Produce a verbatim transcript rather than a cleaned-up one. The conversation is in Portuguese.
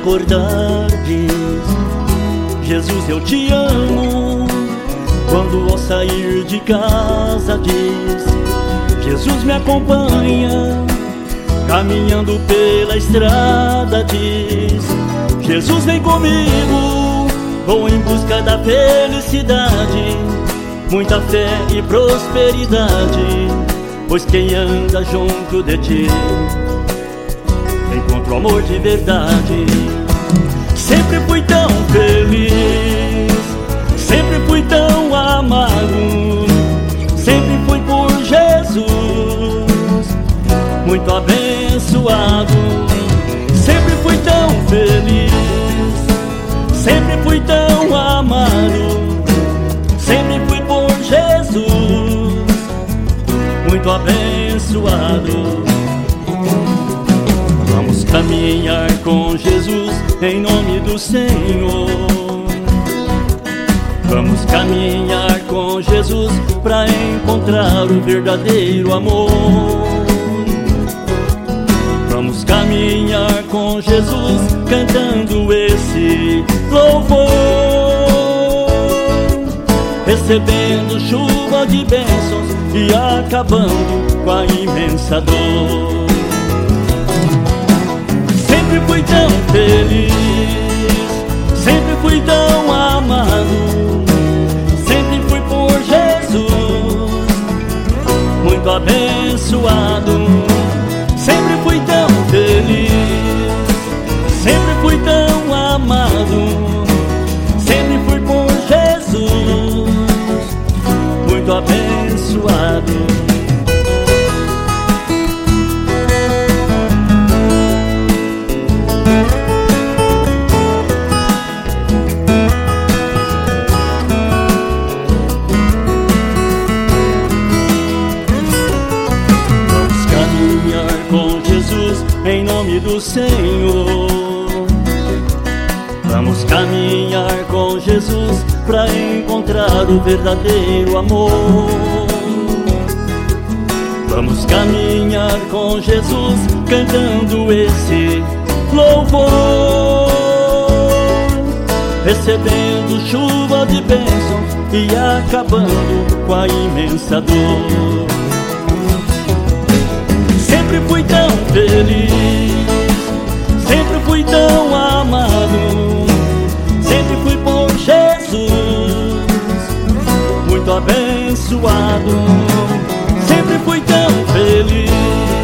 acordar diz: Jesus, eu te amo. Quando ao sair de casa diz: Jesus me acompanha. Caminhando pela estrada diz: Jesus vem comigo. Vou em busca da felicidade, muita fé e prosperidade, pois quem anda junto de ti encontra o amor de verdade. Sempre fui tão feliz, sempre fui tão amado, sempre fui por Jesus muito abençoado. Sempre fui tão feliz, sempre fui tão amado, sempre fui por Jesus muito abençoado. Vamos caminhar com Jesus em nome do Senhor. Vamos caminhar com Jesus para encontrar o verdadeiro amor. Vamos caminhar com Jesus cantando esse louvor, recebendo chuva de bênçãos e acabando com a imensa dor. Sempre fui tão feliz, sempre fui tão amado, sempre fui por Jesus muito abençoado. Sempre fui tão feliz, sempre fui tão amado, sempre fui por Jesus muito abençoado. Em nome do Senhor, vamos caminhar com Jesus para encontrar o verdadeiro amor. Vamos caminhar com Jesus cantando esse louvor, recebendo chuva de bênçãos e acabando com a imensa dor. Sempre fui tão feliz, sempre fui tão amado, sempre fui por Jesus muito abençoado. Sempre fui tão feliz,